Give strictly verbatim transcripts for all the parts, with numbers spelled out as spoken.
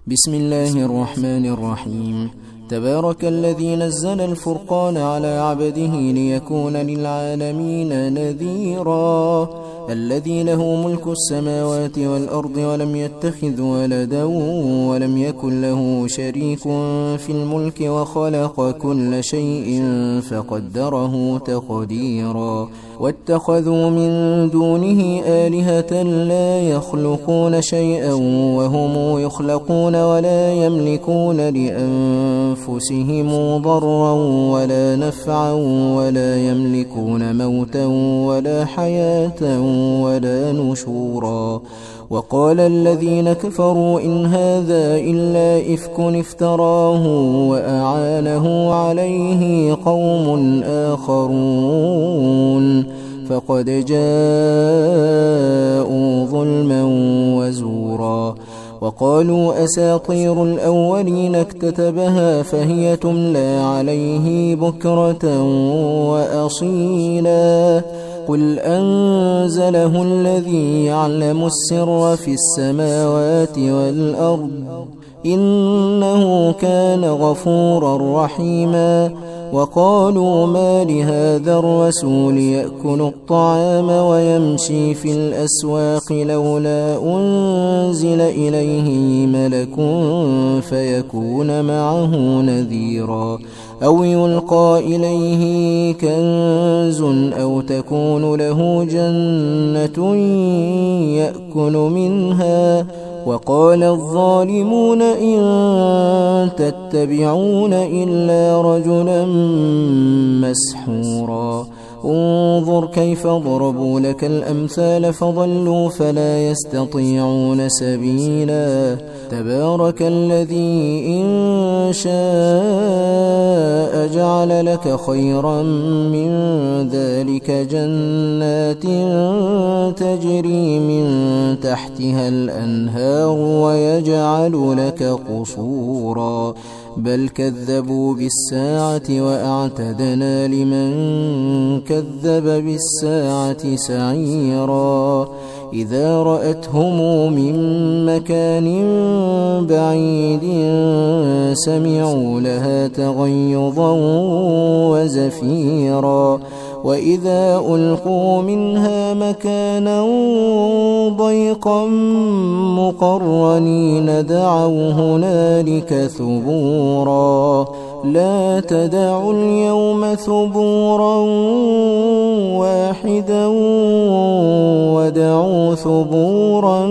بسم الله الرحمن الرحيم. تبارك الذي نزل الفرقان على عبده ليكون للعالمين نذيرا. الذي له ملك السماوات والأرض ولم يتخذ ولدا ولم يكن له شريك في الملك وخلق كل شيء فقدره تقديرا. واتخذوا من دونه آلهة لا يخلقون شيئا وهم يخلقون ولا يملكون لأنفسهم ضرا ولا نفعا ولا يملكون موتا ولا حياة ولا نشورا. وقال الذين كفروا إن هذا إلا إفك افتراه وأعانه عليه قوم آخرون فقد جاءوا ظلما وزورا. وقالوا أساطير الأولين اكتتبها فهي تملى عليه بكرة وأصيلا. قل أنزله الذي يعلم السر في السماوات والأرض إنه كان غفورا رحيما. وقالوا ما لهذا الرسول يأكل الطعام ويمشي في الأسواق لولا أنزل إليه ملك فيكون معه نذيرا أو يلقى إليه كنز أو تكون له جنة يأكل منها. وقال الظالمون إن تتبعون إلا رجلا مسحورا. انظر كيف ضربوا لك الأمثال فضلوا فلا يستطيعون سبيلا. تبارك الذي إن شاء جعل لك خيرا من ذلك جنات تجري من تحتها الأنهار ويجعل لك قصورا بل كذبوا بالساعة وأعتدنا لمن كذب بالساعة سعيرا. إذا رأتهم من مكان بعيد سمعوا لها تغيظا وزفيرا. وإذا ألقوا منها مكانا ضيقا مقرنين دعوا هنالك ثبورا. لا تدعوا اليوم ثبورا واحدا ودعوا ثبورا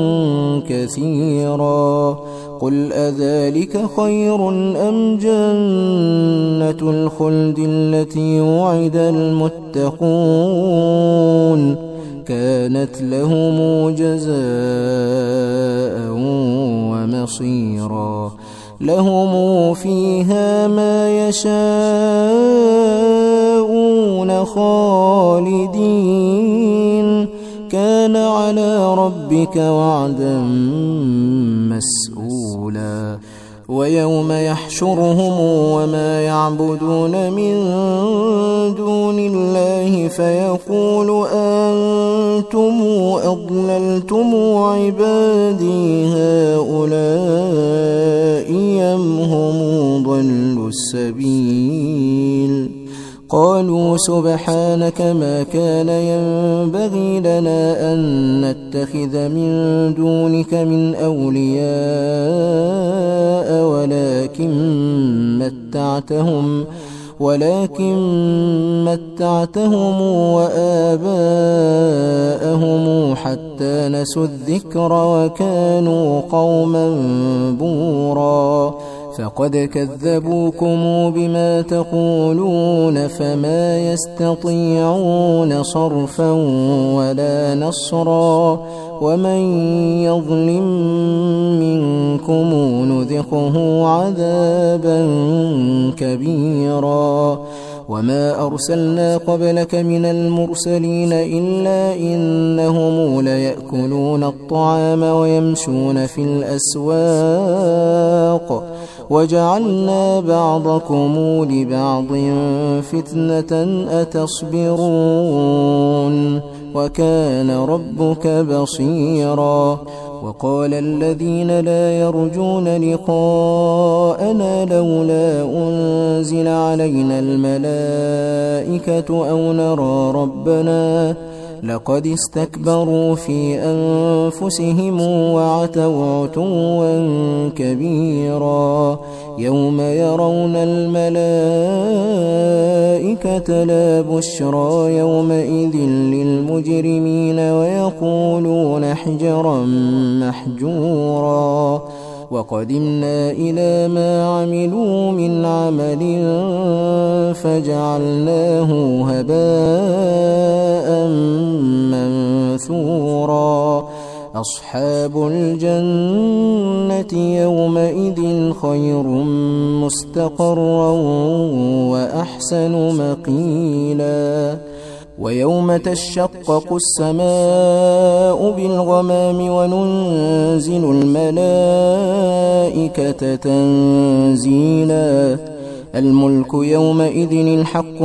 كثيرا. قل أذلك خير أم جنة الخلد التي وعد المتقون كانت لهم جزاء ومصيرا. لهم فيها ما يشاءون خالدين كان على ربك وعدا مسؤولا. ويوم يحشرهم وما يعبدون من دون الله فيقول أنتم أضللتم عبادي هؤلاء أم هم ضلوا السبيل. قالوا سبحانك ما كان ينبغي لنا أن نتخذ من دونك من أولياء ولكن متعتهم ولكن متعتهم وآباءهم حتى نسوا الذكر وكانوا قوما بورا. فقد كذبوكم بما تقولون فما يستطيعون صرفا ولا نصرا. ومن يظلم منكم نذقه عذابا كبيرا. وما أرسلنا قبلك من المرسلين إلا إنهم ليأكلون الطعام ويمشون في الأسواق وجعلنا بعضكم لبعض فتنة أتصبرون وكان ربك بصيرا. وقال الذين لا يرجون لقاءنا لولا أنزل علينا الملائكة أو نرى ربنا لقد استكبروا في أنفسهم وعتوا عتوا كبيرا يوم يرون الملائكة لا بشرى يومئذ للمجرمين ويقولون حجرا محجورا وقدمنا إلى ما عملوا من عمل فجعلناه هباء منثورا أصحاب الجنة يومئذ خير مستقرا وأحسن مقيلا ويوم تشقق السماء بالغمام وننزل الملائكة تنزيلا الملك يومئذ الحق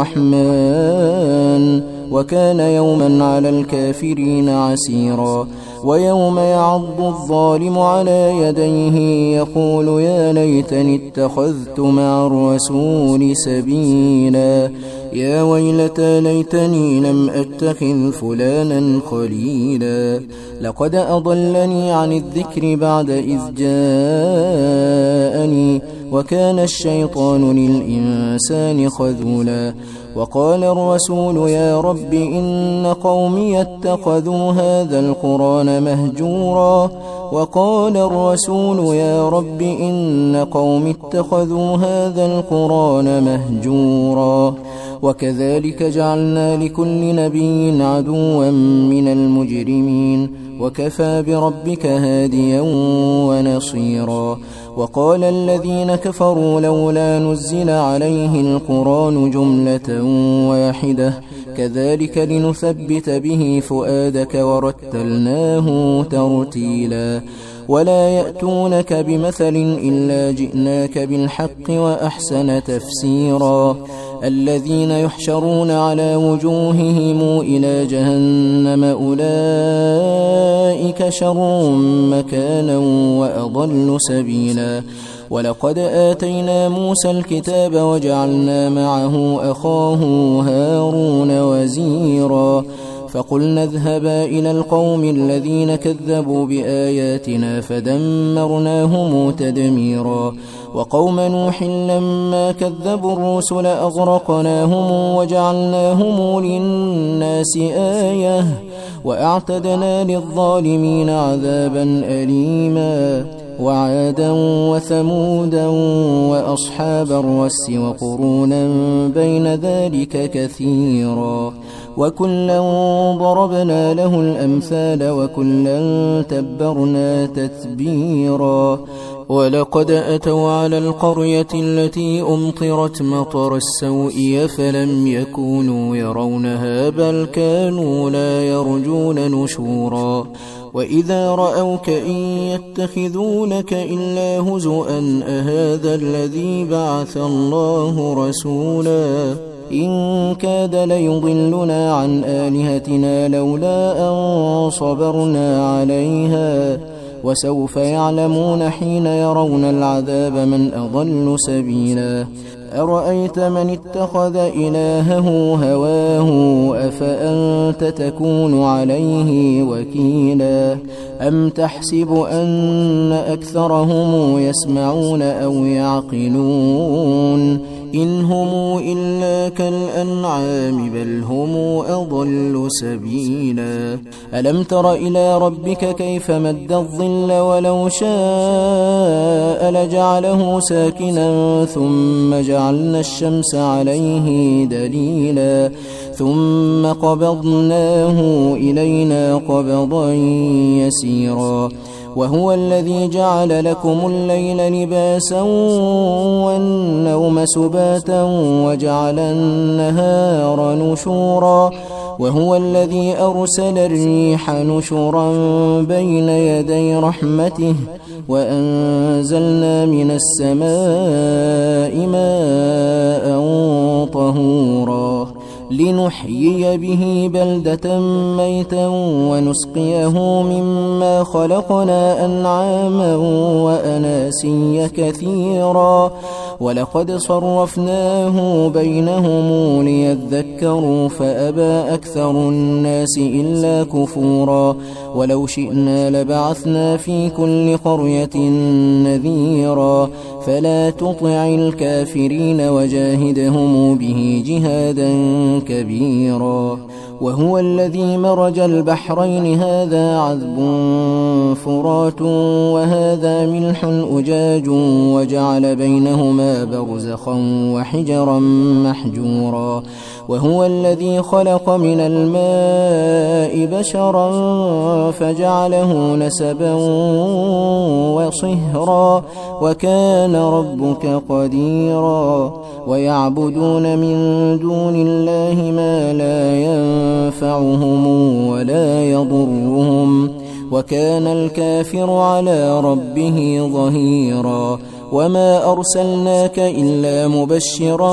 للرحمن وكان يوما على الكافرين عسيرا ويوم يعض الظالم على يديه يقول يا ليتني اتخذت مع الرسول سبيلا يا ويلتى ليتني لم أتخذ فلانا خليلا لقد أضلني عن الذكر بعد إذ جاءني وكان الشيطان للإنسان خذولا وقال الرسول يا رب إن قومي اتخذوا هذا القرآن مهجورا وقال الرسول يا رب إن قومي اتخذوا هذا القرآن مهجورا وكذلك جعلنا لكل نبي عدوا من المجرمين وكفى بربك هاديا ونصيرا وقال الذين كفروا لولا نزل عليه القرآن جملة واحدة كذلك لنثبت به فؤادك ورتلناه ترتيلا ولا يأتونك بمثل إلا جئناك بالحق وأحسن تفسيرا الذين يحشرون على وجوههم إلى جهنم أولئك شر مكانا وأضل سبيلا ولقد آتينا موسى الكتاب وجعلنا معه أخاه هارون وزيرا فقلنا اذهبا إلى القوم الذين كذبوا بآياتنا فدمرناهم تدميرا وقوم نوح لما كذبوا الرسل أغرقناهم وجعلناهم للناس آية وأعتدنا للظالمين عذابا أليما وعادا وثمودا وأصحاب الرس وقرونا بين ذلك كثيرا وكلا ضربنا له الأمثال وكلا تبرنا تتبيرا ولقد أتوا على القرية التي أمطرت مطر السوء فلم يكونوا يرونها بل كانوا لا يرجون نشورا وإذا رأوك إن يتخذونك إلا هزؤا أهذا الذي بعث الله رسولا إن كاد ليضلنا عن آلهتنا لولا أن صبرنا عليها وسوف يعلمون حين يرون العذاب من أضل سبيلا أرأيت من اتخذ إلهه هواه أفأنت تكون عليه وكيلا أم تحسب أن أكثرهم يسمعون أو يعقلون إن هم إلا كالأنعام بل هم أضل سبيلا ألم تر إلى ربك كيف مد الظل ولو شاء لجعله ساكنا ثم جعلنا الشمس عليه دليلا ثم قبضناه إلينا قبضا يسيرا وهو الذي جعل لكم الليل لباسا والنوم سباتا وجعل النهار نشورا وهو الذي أرسل الريح نشرا بين يدي رحمته وأنزلنا من السماء ماء طهورا لنحيي به بلدة ميتا ونسقيه مما خلقنا أنعاما وأناسيا كثيرا ولقد صرفناه بينهم ليذكروا فأبى أكثر الناس إلا كفورا ولو شئنا لبعثنا في كل قرية نذيرا فلا تطع الكافرين وجاهدهم به جهادا كبيرا وهو الذي مرج البحرين هذا عذب فرات وهذا ملح أجاج وجعل بينهما برزخا وحجرا محجورا وهو الذي خلق من الماء بشرا فجعله نسبا وصهرا وكان ربك قديرا ويعبدون من دون الله ما لا ينفعهم ولا يضرهم وكان الكافر على ربه ظهيرا وما أرسلناك إلا مبشرا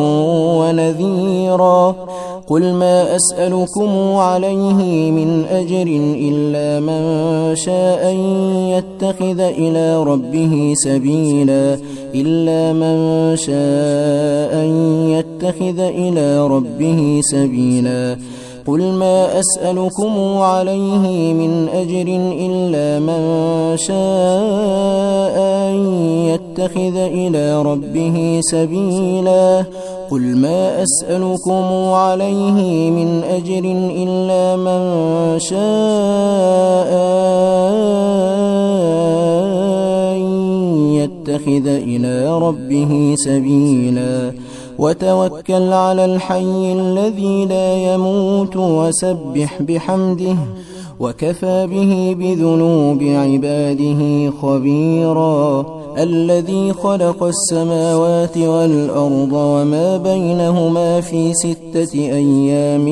ونذيرا قل ما أسألكم عليه من أجر إلا من شاء أن يتخذ إلى ربه سبيلا إلا من شاء أن يتخذ إلى ربه سبيلا قل ما أسألكم عليه من أجر إلا من شاء أن يتخذ إلى ربه سبيلا قل ما أسألكم عليه من أجر إلا من شاء أن يتخذ إلى ربه سبيلا وتوكل على الحي الذي لا يموت وسبح بحمده وكفى به بذنوب عباده خبيرا الذي خلق السماوات والأرض وما بينهما في ستة أيام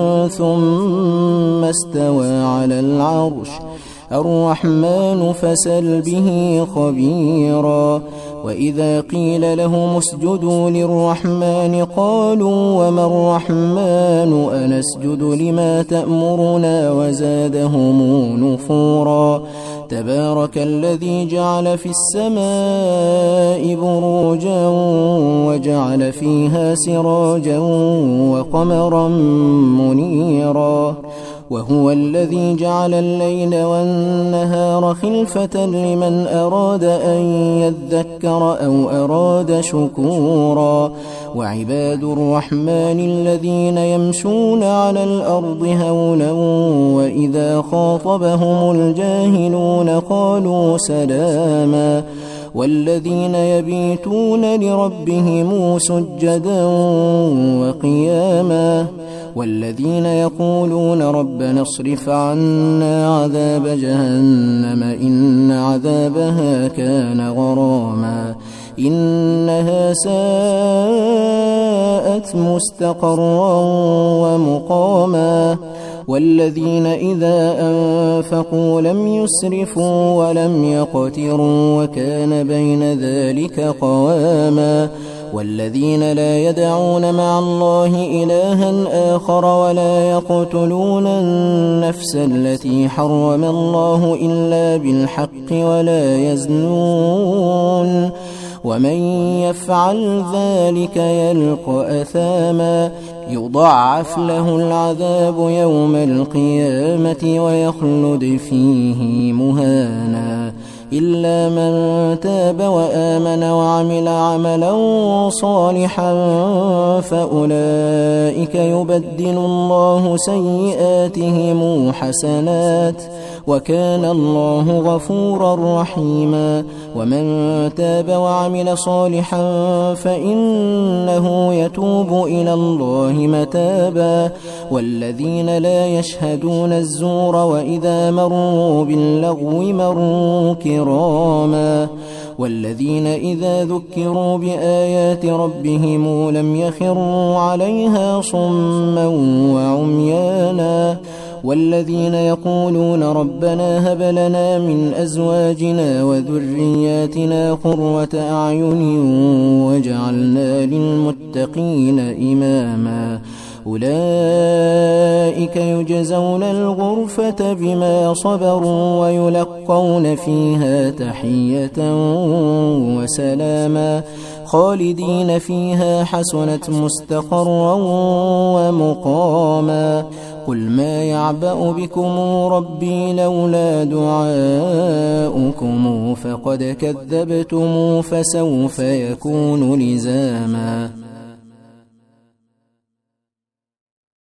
ثم استوى على العرش الرحمن فسل به خبيرا وإذا قيل لهم اسجدوا للرحمن قالوا وما الرحمن أنسجد لما تأمرنا وزادهم نفورا تبارك الذي جعل في السماء بروجا وجعل فيها سراجا وقمرا منيرا وهو الذي جعل الليل والنهار خلفة لمن أراد أن يذكر أو أراد شكورا وعباد الرحمن الذين يمشون على الأرض هونا وإذا خاطبهم الجاهلون قالوا سلاما والذين يبيتون لربهم سجدا وقياما والذين يقولون ربنا اصرف عنا عذاب جهنم إن عذابها كان غراما إنها ساءت مستقرا ومقاما والذين إذا أنفقوا لم يسرفوا ولم يقتروا وكان بين ذلك قواما والذين لا يدعون مع الله إلها آخر ولا يقتلون النفس التي حرم الله إلا بالحق ولا يزنون ومن يفعل ذلك يلقى أثاما يضاعف له العذاب يوم القيامة ويخلد فيه مهانا إلا من تاب وآمن وعمل عملا صالحا فأولئك يبدل الله سيئاتهم حسنات وكان الله غفورا رحيما ومن تاب وعمل صالحا فإنه يتوب إلى الله متابا والذين لا يشهدون الزور وإذا مروا باللغو مروا كراما والذين إذا ذكروا بآيات ربهم لم يخروا عليها صما وعميانا والذين يقولون ربنا هب لنا من أزواجنا وذرياتنا قرة أعين واجعلنا للمتقين إماما أولئك يجزون الغرفة بما صبروا ويلقون فيها تحية وسلاما خالدين فيها حسنت مستقرا ومقاما قل ما يعبأ بكم ربي لولا دعاؤكم فقد كذبتم فسوف يكون لزاما